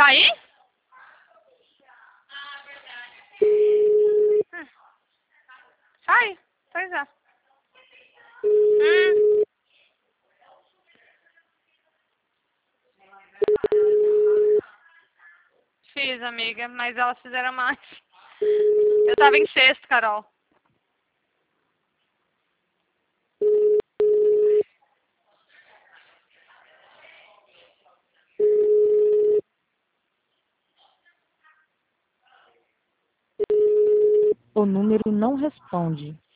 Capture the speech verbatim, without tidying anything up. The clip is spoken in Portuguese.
Sair? Hum. Sai. Pois é. Hum. Fiz, amiga, mas elas fizeram mais. Eu tava em sexto, Carol. O número não responde.